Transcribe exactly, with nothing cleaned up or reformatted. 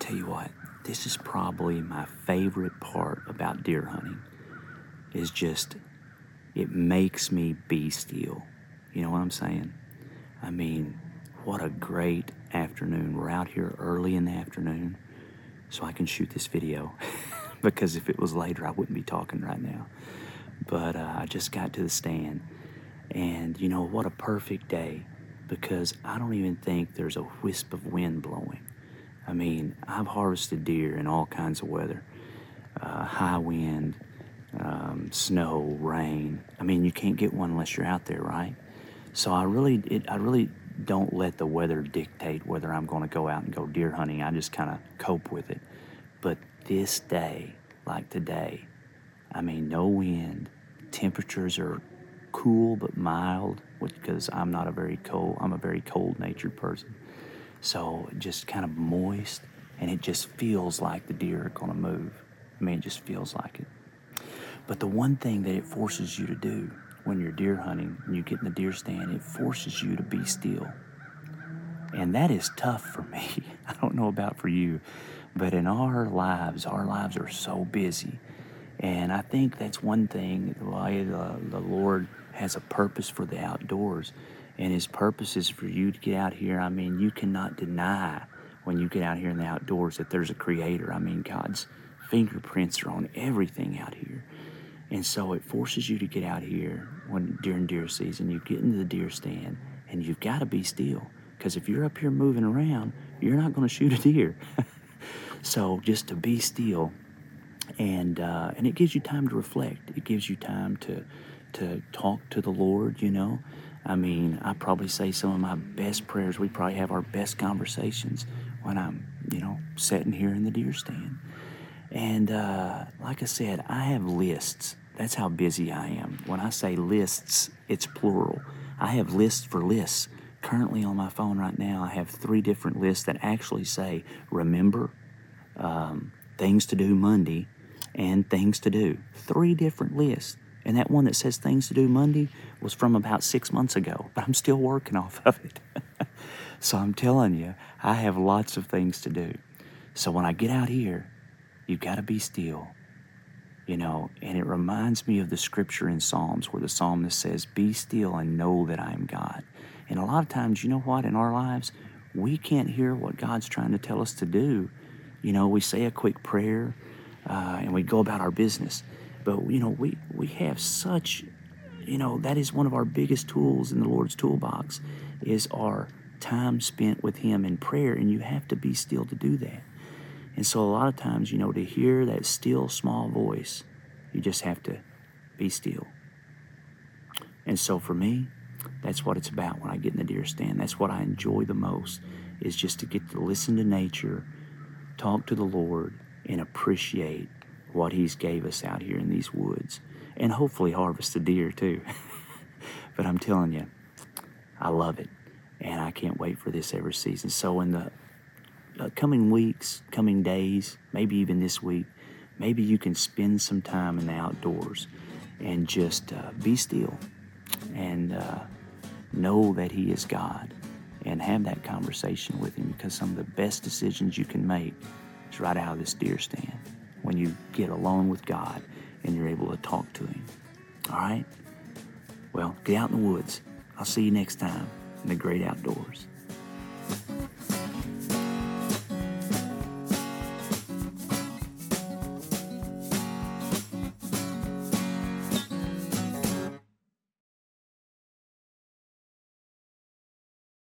tell you what, this is probably my favorite part about deer hunting, is just, it makes me be still. You know what I'm saying? I mean, what a great afternoon. We're out here early in the afternoon so I can shoot this video because if it was later, I wouldn't be talking right now. But uh, I just got to the stand, and you know, what a perfect day, because I don't even think there's a wisp of wind blowing. I mean, I've harvested deer in all kinds of weather, uh, high wind, um, snow, rain. I mean, you can't get one unless you're out there, right? So I really, it, I really don't let the weather dictate whether I'm going to go out and go deer hunting. I just kind of cope with it. But this day, like today, I mean, no wind. Temperatures are cool but mild, because I'm not a very cold, I'm a very cold-natured person. So just kind of moist, and it just feels like the deer are going to move. I mean, it just feels like it. But the one thing that it forces you to do when you're deer hunting and you get in the deer stand, it forces you to be still. And that is tough for me. I don't know about for you, but in our lives, our lives are so busy. And I think that's one thing why the, the Lord has a purpose for the outdoors. And his purpose is for you to get out here. I mean, you cannot deny when you get out here in the outdoors that there's a creator. I mean, God's fingerprints are on everything out here. And so it forces you to get out here when during deer season. You get into the deer stand, and you've got to be still. Because if you're up here moving around, you're not going to shoot a deer. So just to be still, and uh, and it gives you time to reflect. It gives you time to to talk to the Lord, you know. I mean, I probably say some of my best prayers. We probably have our best conversations when I'm, you know, sitting here in the deer stand. And uh, like I said, I have lists. That's how busy I am. When I say lists, it's plural. I have lists for lists. Currently on my phone right now, I have three different lists that actually say, remember, um, things to do Monday, and things to do. Three different lists. And that one that says things to do Monday was from about six months ago, but I'm still working off of it. So I'm telling you, I have lots of things to do. So when I get out here, you've got to be still, you know, and it reminds me of the scripture in Psalms where the psalmist says, be still and know that I am God. And a lot of times, you know what, in our lives, we can't hear what God's trying to tell us to do. You know, we say a quick prayer, uh, and we go about our business. But, you know, we, we have such, you know, that is one of our biggest tools in the Lord's toolbox, is our time spent with him in prayer, and you have to be still to do that. And so a lot of times, you know, to hear that still small voice, you just have to be still. And so for me, that's what it's about when I get in the deer stand. That's what I enjoy the most, is just to get to listen to nature, talk to the Lord, and appreciate what he's gave us out here in these woods. And hopefully harvest a deer too. But I'm telling you, I love it. And I can't wait for this every season. So in the uh, coming weeks, coming days, maybe even this week, maybe you can spend some time in the outdoors and just uh, be still and uh, know that he is God, and have that conversation with him, because some of the best decisions you can make is right out of this deer stand, when you get alone with God and you're able to talk to him. All right? Well, get out in the woods. I'll see you next time in the great outdoors.